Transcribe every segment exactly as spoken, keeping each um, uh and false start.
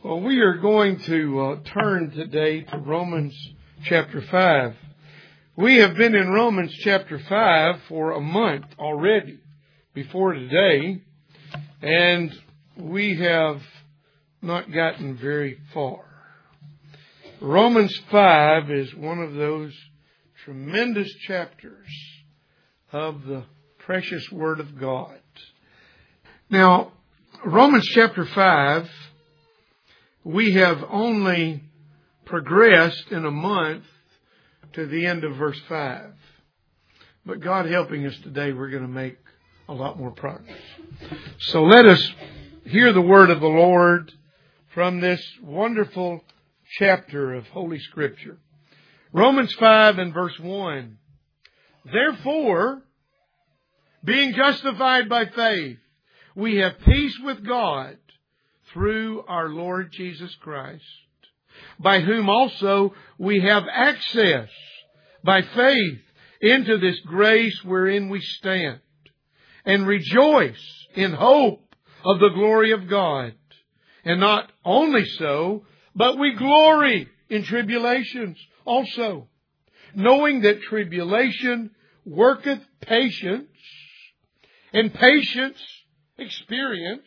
Well, we are going to uh, turn today to Romans chapter five. We have been in Romans chapter five for a month already before today, and we have not gotten very far. Romans five is one of those tremendous chapters of the precious Word of God. Now, Romans chapter five, we have only progressed in a month to the end of verse five. But God helping us today, we're going to make a lot more progress. So let us hear the word of the Lord from this wonderful chapter of Holy Scripture. Romans five and verse one. Therefore, being justified by faith, we have peace with God through our Lord Jesus Christ, by whom also we have access by faith into this grace wherein we stand, and rejoice in hope of the glory of God. And not only so, but we glory in tribulations also, knowing that tribulation worketh patience, and patience experience,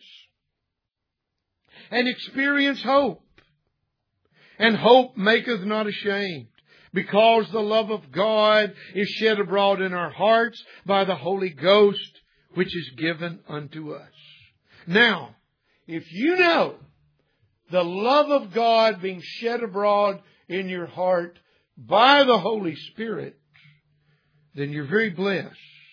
and experience hope. And hope maketh not ashamed, because the love of God is shed abroad in our hearts by the Holy Ghost, which is given unto us. Now, if you know the love of God being shed abroad in your heart by the Holy Spirit, then you're very blessed.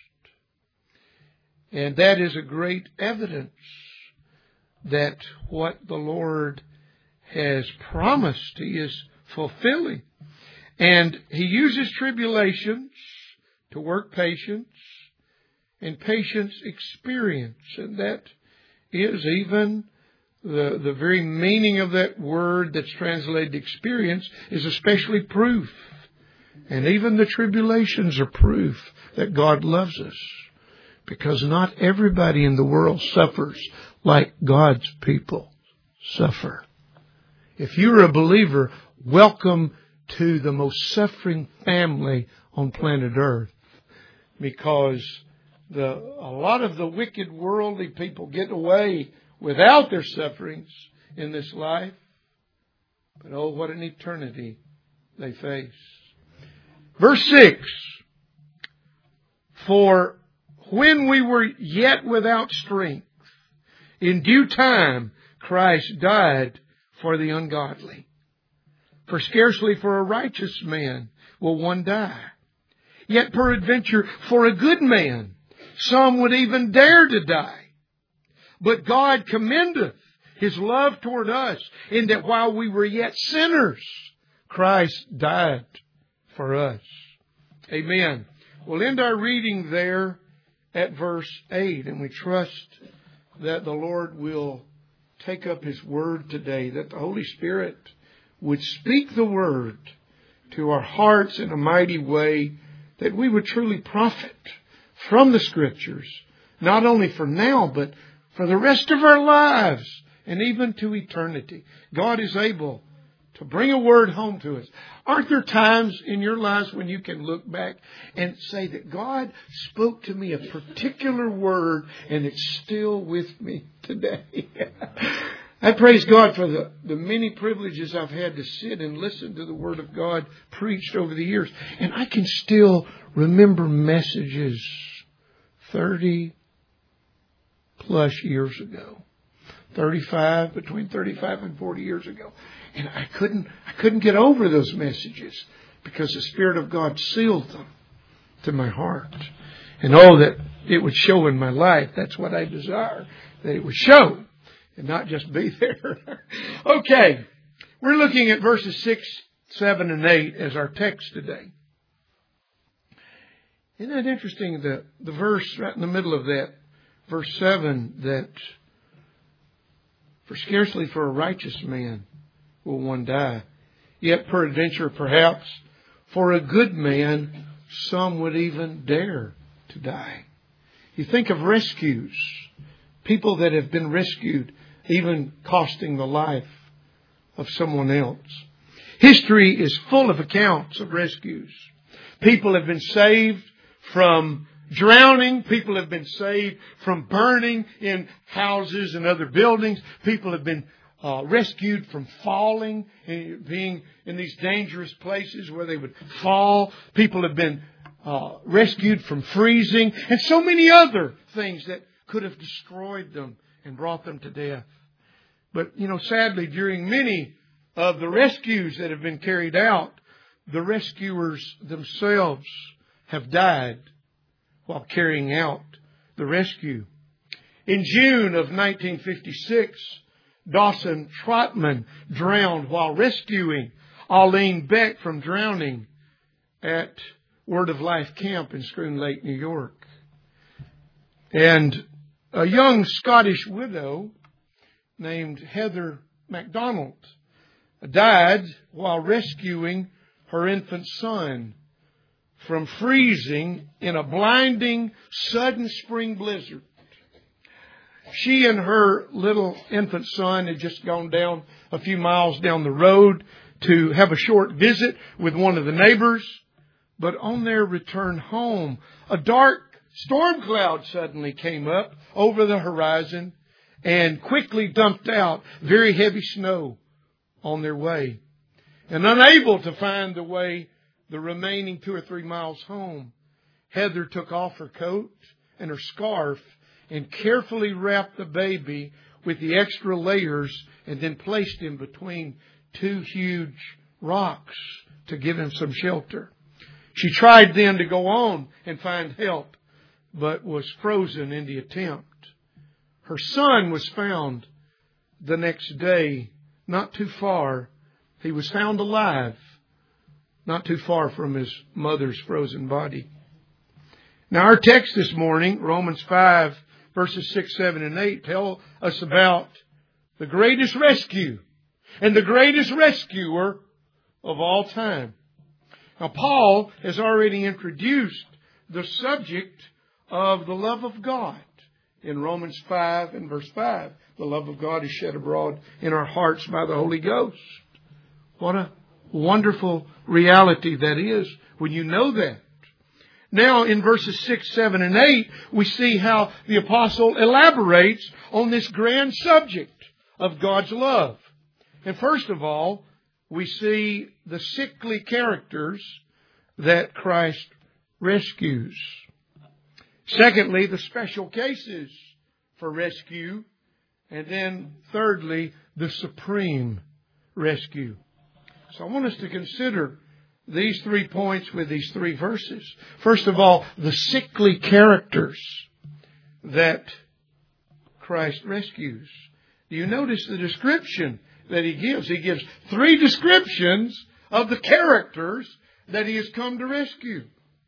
And that is a great evidence that what the Lord has promised, He is fulfilling. And He uses tribulations to work patience, and patience experience. And that is even the, the very meaning of that word that's translated experience is especially proof. And even the tribulations are proof that God loves us. Because not everybody in the world suffers like God's people suffer. If you're a believer, welcome to the most suffering family on planet Earth. Because the, a lot of the wicked worldly people get away without their sufferings in this life. But oh, what an eternity they face. Verse six. For when we were yet without strength, in due time Christ died for the ungodly. For scarcely for a righteous man will one die. Yet peradventure for a good man some would even dare to die. But God commendeth His love toward us, in that while we were yet sinners, Christ died for us. Amen. We'll end our reading there at verse eight, and we trust that the Lord will take up His Word today, that the Holy Spirit would speak the Word to our hearts in a mighty way, that we would truly profit from the Scriptures, not only for now, but for the rest of our lives, and even to eternity. God is able to bring a word home to us. Aren't there times in your lives when you can look back and say that God spoke to me a particular word and it's still with me today? I praise God for the, the many privileges I've had to sit and listen to the Word of God preached over the years. And I can still remember messages thirty plus years ago. thirty-five, between thirty-five and forty years ago. And I couldn't, I couldn't get over those messages because the Spirit of God sealed them to my heart. And oh, that it would show in my life. That's what I desire, that it would show and not just be there. Okay. We're looking at verses six, seven, and eight as our text today. Isn't that interesting? The, the verse right in the middle of that, verse seven, that for scarcely for a righteous man will one die. Yet peradventure, perhaps, for a good man, some would even dare to die. You think of rescues. People that have been rescued, even costing the life of someone else. History is full of accounts of rescues. People have been saved from drowning. People have been saved from burning in houses and other buildings. People have been uh, rescued from falling, and being in these dangerous places where they would fall. People have been uh, rescued from freezing, and so many other things that could have destroyed them and brought them to death. But, you know, sadly, during many of the rescues that have been carried out, the rescuers themselves have died while carrying out the rescue. In June of nineteen fifty-six, Dawson Trotman drowned while rescuing Arlene Beck from drowning at Word of Life Camp in Schroon Lake, New York. And a young Scottish widow named Heather MacDonald died while rescuing her infant son from freezing in a blinding, sudden spring blizzard. She and her little infant son had just gone down a few miles down the road to have a short visit with one of the neighbors. But on their return home, a dark storm cloud suddenly came up over the horizon and quickly dumped out very heavy snow on their way. And unable to find the way the remaining two or three miles home, Heather took off her coat and her scarf and carefully wrapped the baby with the extra layers and then placed him between two huge rocks to give him some shelter. She tried then to go on and find help, but was frozen in the attempt. Her son was found the next day, not too far. He was found alive, not too far from his mother's frozen body. Now our text this morning, Romans five, verses six, seven, and eight, tell us about the greatest rescue and the greatest rescuer of all time. Now Paul has already introduced the subject of the love of God in Romans five and verse five. The love of God is shed abroad in our hearts by the Holy Ghost. What a wonderful reality that is when you know that. Now in verses six, seven, and eight, we see how the apostle elaborates on this grand subject of God's love. And first of all, we see the sickly characters that Christ rescues. Secondly, the special cases for rescue. And then thirdly, the supreme rescue. So I want us to consider these three points with these three verses. First of all, the sickly characters that Christ rescues. Do you notice the description that He gives? He gives three descriptions of the characters that He has come to rescue.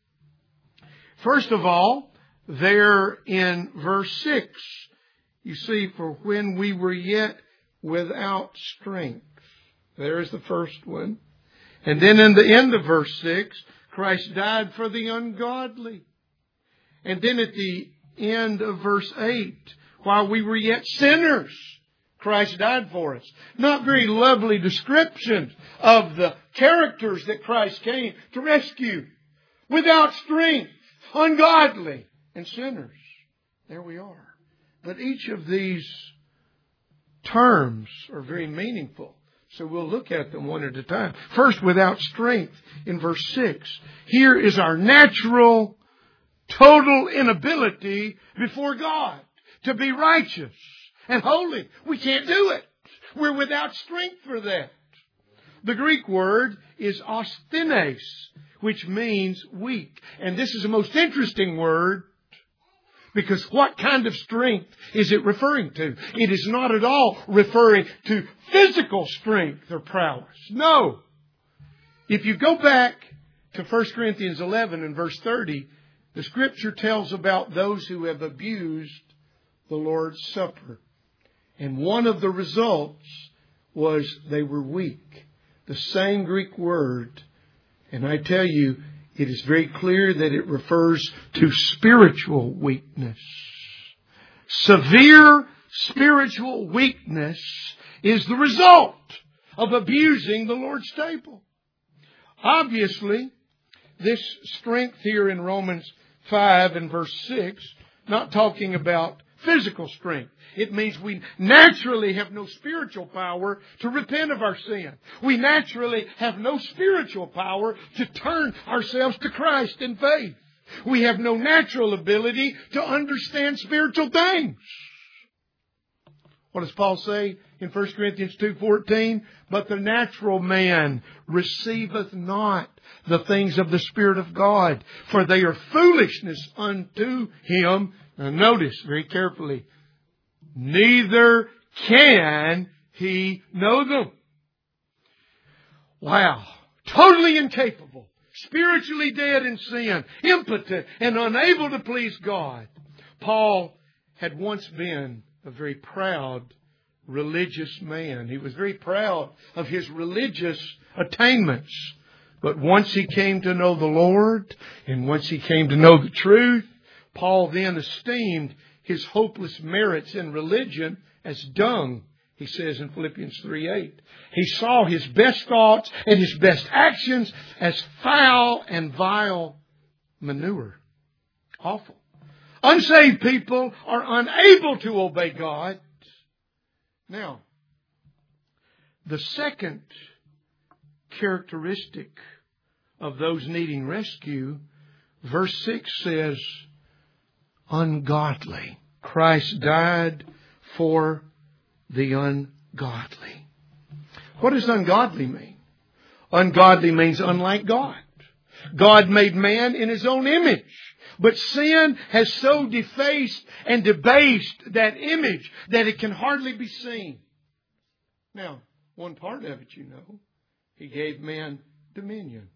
First of all, there in verse six, you see, for when we were yet without strength. There's the first one. And then in the end of verse six, Christ died for the ungodly. And then at the end of verse eight, while we were yet sinners, Christ died for us. Not very lovely descriptions of the characters that Christ came to rescue. Without strength, ungodly, and sinners. There we are. But each of these terms are very meaningful. So we'll look at them one at a time. First, without strength in verse six. Here is our natural, total inability before God to be righteous and holy. We can't do it. We're without strength for that. The Greek word is asthenes, which means weak. And this is the most interesting word, because what kind of strength is it referring to? It is not at all referring to physical strength or prowess. No. If you go back to First Corinthians eleven and verse thirty, the Scripture tells about those who have abused the Lord's Supper. And one of the results was they were weak. The same Greek word. And I tell you, it is very clear that it refers to spiritual weakness. Severe spiritual weakness is the result of abusing the Lord's table. Obviously, this strength here in Romans five and verse six, not talking about physical strength. It means we naturally have no spiritual power to repent of our sin. We naturally have no spiritual power to turn ourselves to Christ in faith. We have no natural ability to understand spiritual things. What does Paul say in First Corinthians two fourteen? But the natural man receiveth not the things of the Spirit of God, for they are foolishness unto him. Now notice very carefully, neither can he know them. Wow. Totally incapable. Spiritually dead in sin. Impotent and unable to please God. Paul had once been a very proud religious man. He was very proud of his religious attainments. But once he came to know the Lord, and once he came to know the truth, Paul then esteemed his hopeless merits in religion as dung, he says in Philippians three eight. He saw his best thoughts and his best actions as foul and vile manure. Awful. Unsaved people are unable to obey God. Now, the second characteristic of those needing rescue, verse six says, ungodly. Christ died for the ungodly. What does ungodly mean? Ungodly means unlike God. God made man in His own image. But sin has so defaced and debased that image that it can hardly be seen. Now, one part of it, you know, He gave man dominion.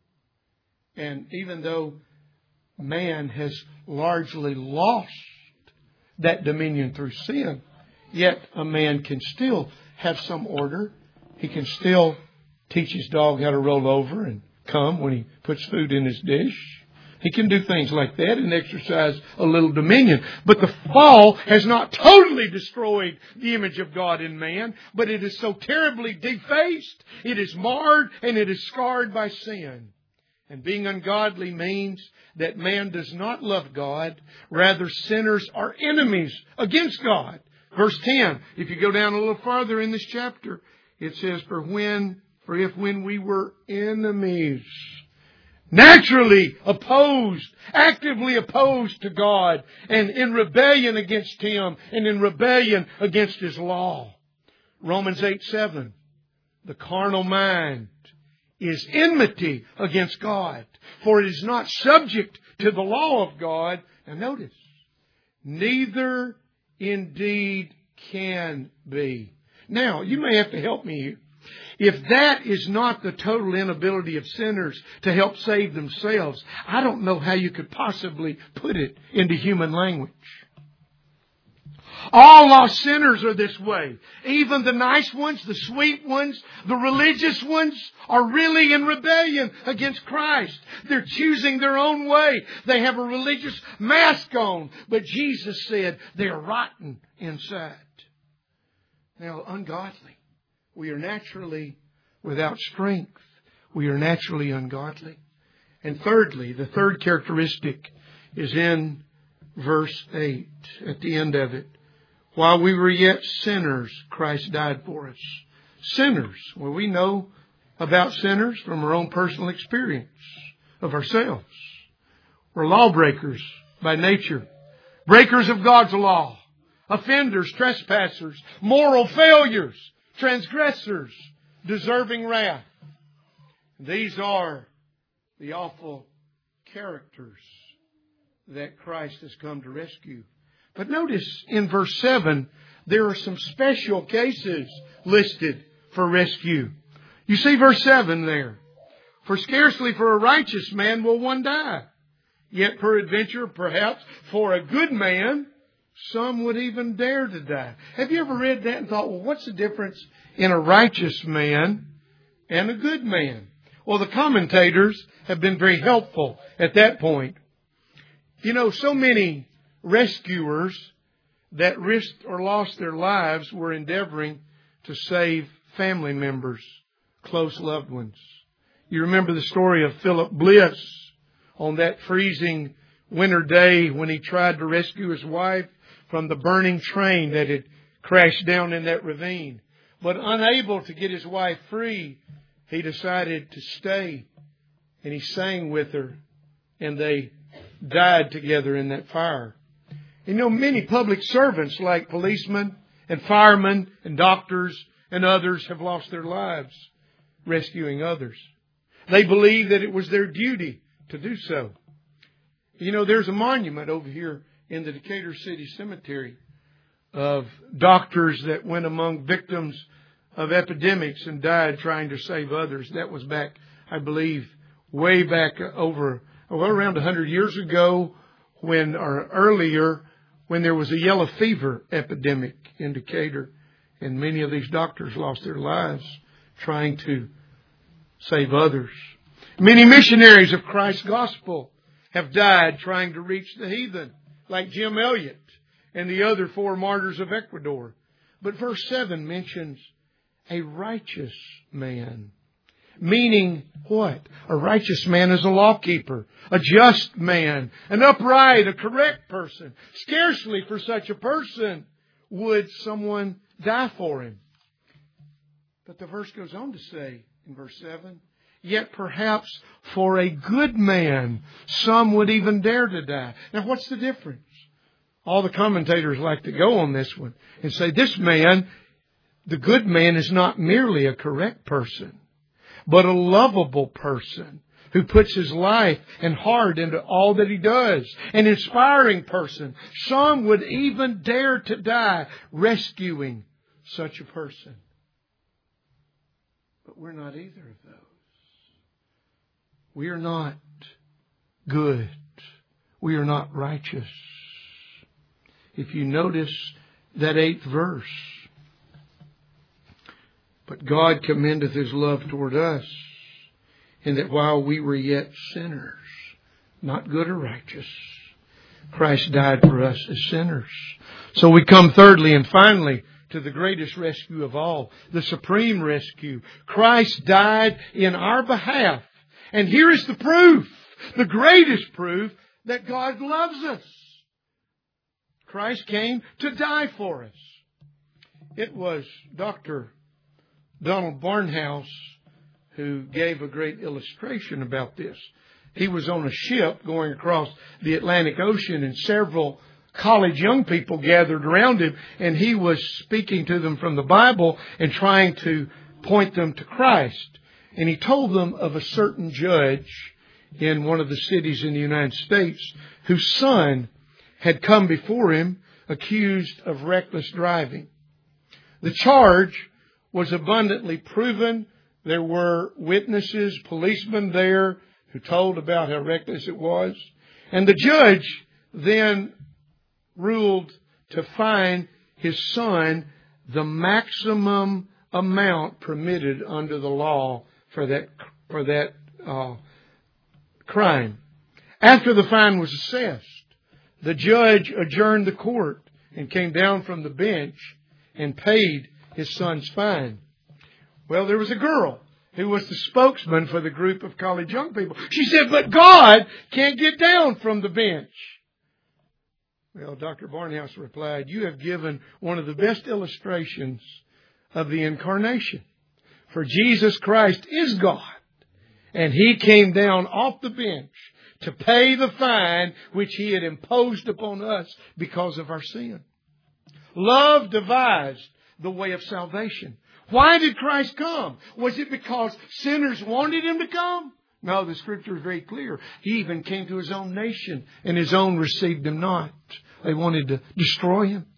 And even though man has largely lost that dominion through sin, yet a man can still have some order. He can still teach his dog how to roll over and come when he puts food in his dish. He can do things like that and exercise a little dominion. But the fall has not totally destroyed the image of God in man, but it is so terribly defaced, it is marred, and it is scarred by sin. And being ungodly means that man does not love God. Rather, sinners are enemies against God. Verse ten, if you go down a little farther in this chapter, it says, For when, for if when we were enemies, naturally opposed, actively opposed to God, and in rebellion against Him, and in rebellion against His law. Romans eight seven, the carnal mind is enmity against God, for it is not subject to the law of God. And notice, neither indeed can be. Now, you may have to help me here. If that is not the total inability of sinners to help save themselves, I don't know how you could possibly put it into human language. All lost sinners are this way. Even the nice ones, the sweet ones, the religious ones are really in rebellion against Christ. They're choosing their own way. They have a religious mask on. But Jesus said they're rotten inside. Now, ungodly. We are naturally without strength. We are naturally ungodly. And thirdly, the third characteristic is in verse eight, at the end of it. While we were yet sinners, Christ died for us. Sinners. Well, we know about sinners from our own personal experience of ourselves. We're lawbreakers by nature. Breakers of God's law. Offenders, trespassers, moral failures, transgressors, deserving wrath. These are the awful characters that Christ has come to rescue. But notice in verse seven, there are some special cases listed for rescue. You see verse seven there. For scarcely for a righteous man will one die. Yet peradventure, perhaps, for a good man, some would even dare to die. Have you ever read that and thought, well, what's the difference in a righteous man and a good man? Well, the commentators have been very helpful at that point. You know, so many rescuers that risked or lost their lives were endeavoring to save family members, close loved ones. You remember the story of Philip Bliss on that freezing winter day when he tried to rescue his wife from the burning train that had crashed down in that ravine. But unable to get his wife free, he decided to stay, and he sang with her, and they died together in that fire. You know, many public servants like policemen and firemen and doctors and others have lost their lives rescuing others. They believe that it was their duty to do so. You know, there's a monument over here in the Decatur City Cemetery of doctors that went among victims of epidemics and died trying to save others. That was back, I believe, way back over, well, around one hundred years ago when, or earlier, when there was a yellow fever epidemic in Decatur. And many of these doctors lost their lives trying to save others. Many missionaries of Christ's gospel have died trying to reach the heathen, like Jim Elliot and the other four martyrs of Ecuador. But verse seven mentions a righteous man. Meaning what? A righteous man is a lawkeeper, a just man, an upright, a correct person. Scarcely for such a person would someone die for him. But the verse goes on to say in verse seven, yet perhaps for a good man, some would even dare to die. Now what's the difference? All the commentators like to go on this one and say this man, the good man, is not merely a correct person, but a lovable person who puts his life and heart into all that he does. An inspiring person. Some would even dare to die rescuing such a person. But we're not either of those. We are not good. We are not righteous. If you notice that eighth verse, but God commendeth His love toward us, in that while we were yet sinners, not good or righteous, Christ died for us as sinners. So we come thirdly and finally to the greatest rescue of all, the supreme rescue. Christ died in our behalf. And here is the proof, the greatest proof that God loves us. Christ came to die for us. It was Doctor Donald Barnhouse who gave a great illustration about this. He was on a ship going across the Atlantic Ocean, and several college young people gathered around him, and he was speaking to them from the Bible and trying to point them to Christ. And he told them of a certain judge in one of the cities in the United States whose son had come before him accused of reckless driving. The charge was abundantly proven. There were witnesses, policemen there who told about how reckless it was. And the judge then ruled to fine his son the maximum amount permitted under the law for that for that uh, crime. After the fine was assessed, the judge adjourned the court and came down from the bench and paid his son's fine. Well, there was a girl who was the spokesman for the group of college young people. She said, but God can't get down from the bench. Well, Doctor Barnhouse replied, you have given one of the best illustrations of the incarnation. For Jesus Christ is God, and He came down off the bench to pay the fine which He had imposed upon us because of our sin. Love devised the way of salvation. Why did Christ come? Was it because sinners wanted Him to come? No, the Scripture is very clear. He even came to His own nation, and His own received Him not. They wanted to destroy Him.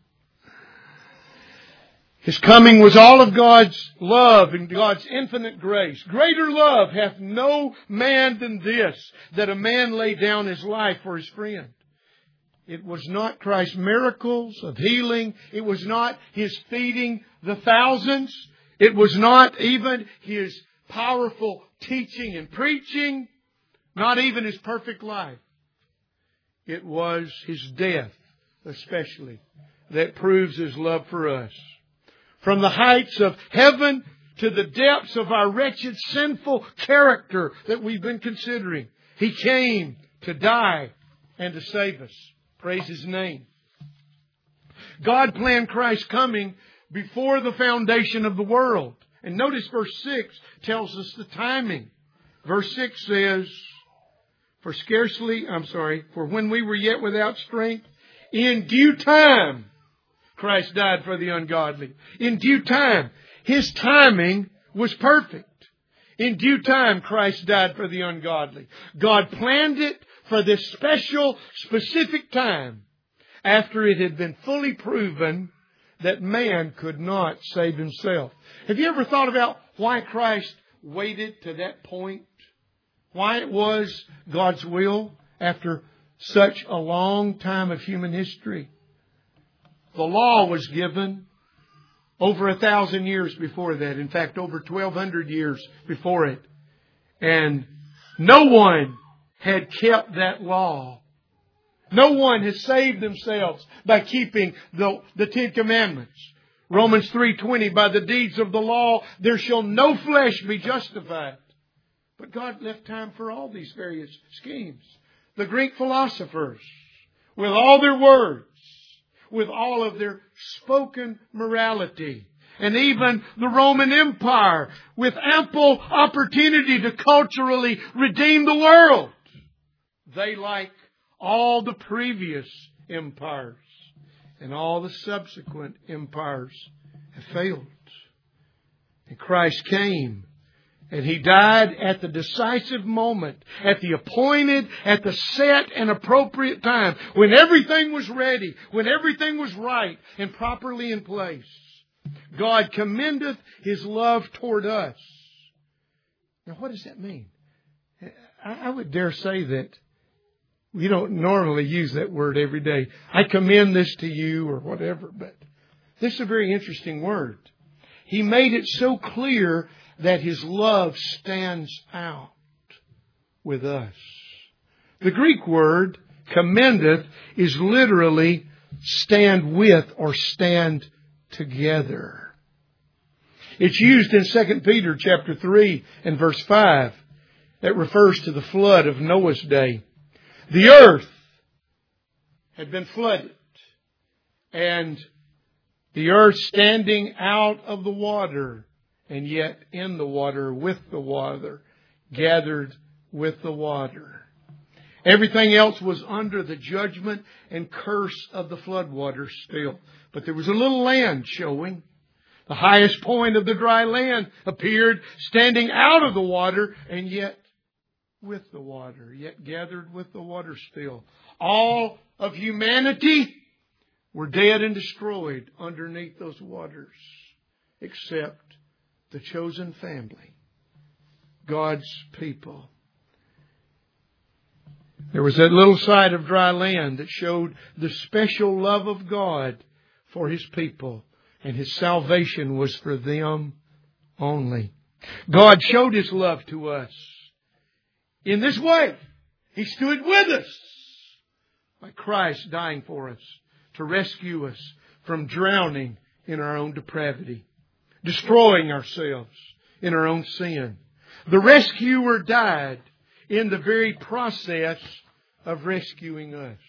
His coming was all of God's love and God's infinite grace. Greater love hath no man than this, that a man lay down his life for his friend. It was not Christ's miracles of healing. It was not His feeding the thousands. It was not even His powerful teaching and preaching. Not even His perfect life. It was His death, especially, that proves His love for us. From the heights of heaven to the depths of our wretched, sinful character that we've been considering. He came to die and to save us. Praise His name. God planned Christ's coming before the foundation of the world. And notice verse six tells us the timing. Verse six says, For scarcely, I'm sorry, for when we were yet without strength, in due time, Christ died for the ungodly. In due time. His timing was perfect. In due time, Christ died for the ungodly. God planned it for this special, specific time after it had been fully proven that man could not save himself. Have you ever thought about why Christ waited to that point? Why it was God's will after such a long time of human history? The law was given over a thousand years before that. In fact, over twelve hundred years before it. And no one had kept that law. No one has saved themselves by keeping the, the Ten Commandments. Romans three twenty, by the deeds of the law, there shall no flesh be justified. But God left time for all these various schemes. The Greek philosophers, with all their words, with all of their spoken morality, and even the Roman Empire, with ample opportunity to culturally redeem the world. They, like all the previous empires and all the subsequent empires, have failed. And Christ came, and He died at the decisive moment, at the appointed, at the set and appropriate time, when everything was ready, when everything was right and properly in place. God commendeth His love toward us. Now, what does that mean? I would dare say that we don't normally use that word every day. I commend this to you or whatever, but this is a very interesting word. He made it so clear that His love stands out with us. The Greek word commendeth is literally stand with or stand together. It's used in Second Peter chapter three and verse five. That refers to the flood of Noah's day. The earth had been flooded, and the earth standing out of the water, and yet in the water, with the water, gathered with the water. Everything else was under the judgment and curse of the floodwaters still. But there was a little land showing. The highest point of the dry land appeared standing out of the water, and yet with the water, yet gathered with the water still. All of humanity were dead and destroyed underneath those waters, except the chosen family, God's people. There was that little side of dry land that showed the special love of God for His people, and His salvation was for them only. God showed His love to us in this way. He stood with us by Christ dying for us to rescue us from drowning in our own depravity, destroying ourselves in our own sin. The rescuer died in the very process of rescuing us.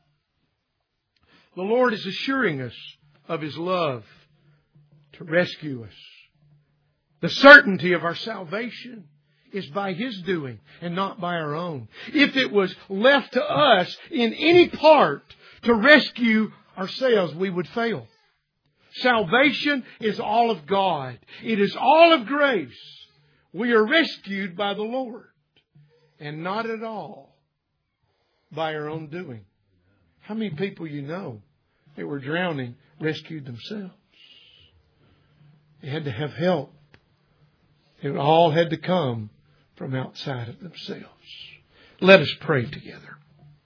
The Lord is assuring us of His love to rescue us. The certainty of our salvation is by His doing and not by our own. If it was left to us in any part to rescue ourselves, we would fail. Salvation is all of God. It is all of grace. We are rescued by the Lord, and not at all by our own doing. How many people you know that were drowning rescued themselves? They had to have help. It all had to come from outside of themselves. Let us pray together.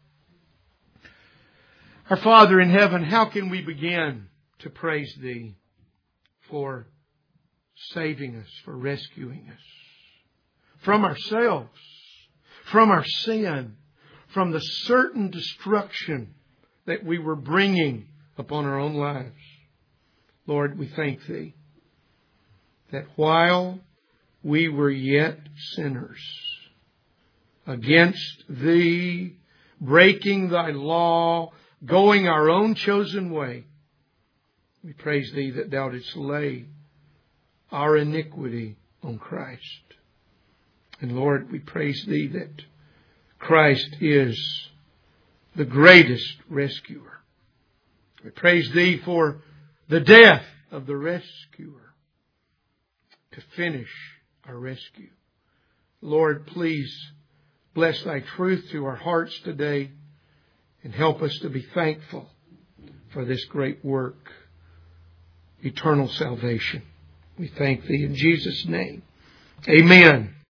Our Father in heaven, how can we begin to praise Thee for saving us, for rescuing us from ourselves, from our sin, from the certain destruction that we were bringing upon our own lives? Lord, we thank Thee that while we were yet sinners, against Thee, breaking Thy law, going our own chosen way, we praise Thee that Thou didst lay our iniquity on Christ. And Lord, we praise Thee that Christ is the greatest rescuer. We praise Thee for the death of the rescuer to finish our rescue. Lord, please bless Thy truth to our hearts today and help us to be thankful for this great work, eternal salvation. We thank Thee in Jesus' name. Amen.